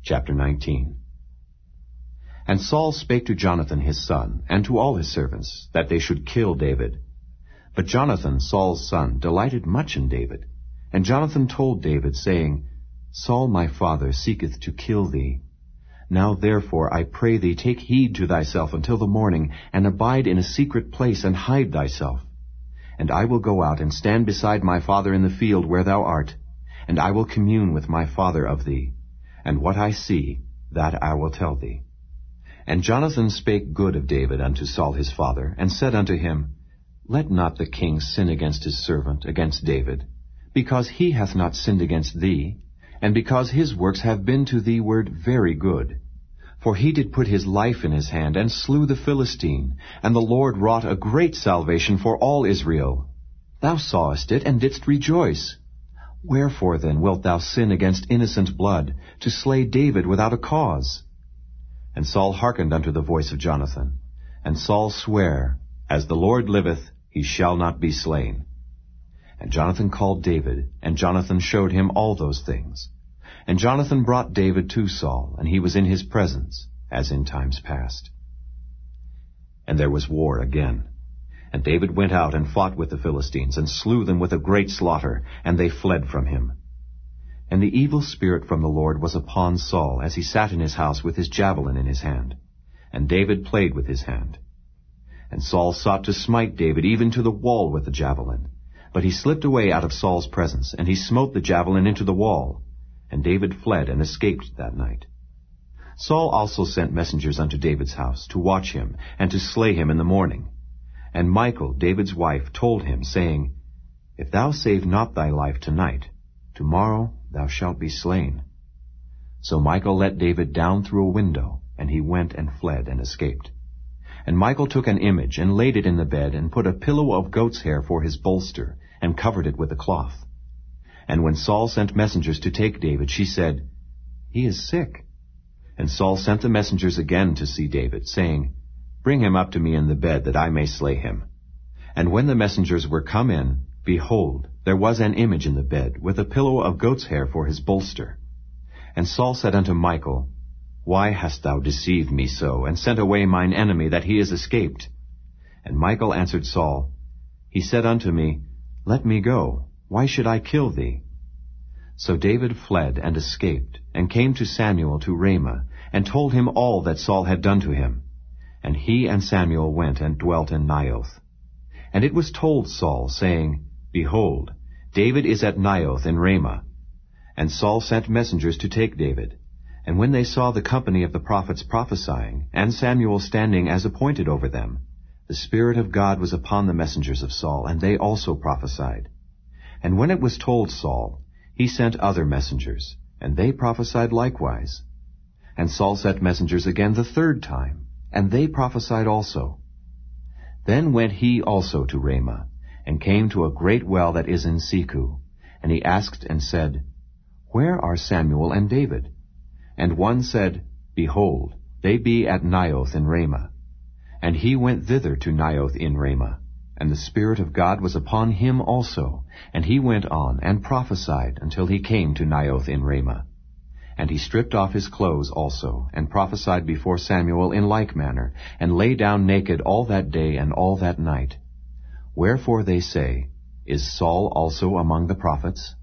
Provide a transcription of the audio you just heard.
Chapter 19. And Saul spake to Jonathan his son, and to all his servants, that they should kill David. But Jonathan, Saul's son, delighted much in David. And Jonathan told David, saying, Saul my father seeketh to kill thee. Now therefore I pray thee, take heed to thyself until the morning, and abide in a secret place, and hide thyself. And I will go out and stand beside my father in the field where thou art, and I will commune with my father of thee. And what I see, that I will tell thee. And Jonathan spake good of David unto Saul his father, and said unto him, Let not the king sin against his servant, against David, because he hath not sinned against thee, and because his works have been to thee word very good. For he did put his life in his hand, and slew the Philistine, and the Lord wrought a great salvation for all Israel. Thou sawest it, and didst rejoice. Wherefore then wilt thou sin against innocent blood, to slay David without a cause? And Saul hearkened unto the voice of Jonathan. And Saul sware, As the Lord liveth, he shall not be slain. And Jonathan called David, and Jonathan showed him all those things. And Jonathan brought David to Saul, and he was in his presence, as in times past. And there was war again. And David went out and fought with the Philistines, and slew them with a great slaughter, and they fled from him. And the evil spirit from the Lord was upon Saul, as he sat in his house with his javelin in his hand. And David played with his hand. And Saul sought to smite David even to the wall with the javelin. But he slipped away out of Saul's presence, and he smote the javelin into the wall. And David fled and escaped that night. Saul also sent messengers unto David's house, to watch him, and to slay him in the morning. And Michal, David's wife, told him, saying, If thou save not thy life tonight, tomorrow thou shalt be slain. So Michal let David down through a window, and he went and fled and escaped. And Michal took an image, and laid it in the bed, and put a pillow of goat's hair for his bolster, and covered it with a cloth. And when Saul sent messengers to take David, she said, He is sick. And Saul sent the messengers again to see David, saying, Bring him up to me in the bed, that I may slay him. And when the messengers were come in, behold, there was an image in the bed, with a pillow of goat's hair for his bolster. And Saul said unto Michal, Why hast thou deceived me so, and sent away mine enemy, that he is escaped? And Michal answered Saul, He said unto me, Let me go. Why should I kill thee? So David fled and escaped, and came to Samuel to Ramah, and told him all that Saul had done to him. And he and Samuel went and dwelt in Naioth. And it was told Saul, saying, Behold, David is at Naioth in Ramah. And Saul sent messengers to take David. And when they saw the company of the prophets prophesying, and Samuel standing as appointed over them, the Spirit of God was upon the messengers of Saul, and they also prophesied. And when it was told Saul, he sent other messengers, and they prophesied likewise. And Saul sent messengers again the third time, and they prophesied also. Then went he also to Ramah, and came to a great well that is in Secu. And he asked and said, Where are Samuel and David? And one said, Behold, they be at Naioth in Ramah. And he went thither to Naioth in Ramah. And the Spirit of God was upon him also, and he went on and prophesied until he came to Naioth in Ramah. And he stripped off his clothes also, and prophesied before Samuel in like manner, and lay down naked all that day and all that night. Wherefore they say, Is Saul also among the prophets?